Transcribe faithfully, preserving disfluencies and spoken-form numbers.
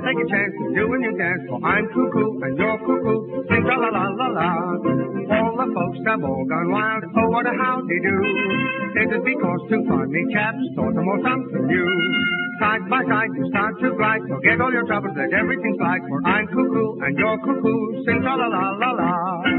take a chance to do a new dance. For I'm cuckoo and you're cuckoo. Sing tra la la la la. All the folks have all gone wild. Oh, what a howdy do. Is it because two funny chaps thought them all something new? Side by side you start to glide. Forget all your troubles, let everything slide. For I'm cuckoo and you're cuckoo. Sing tra la la la la.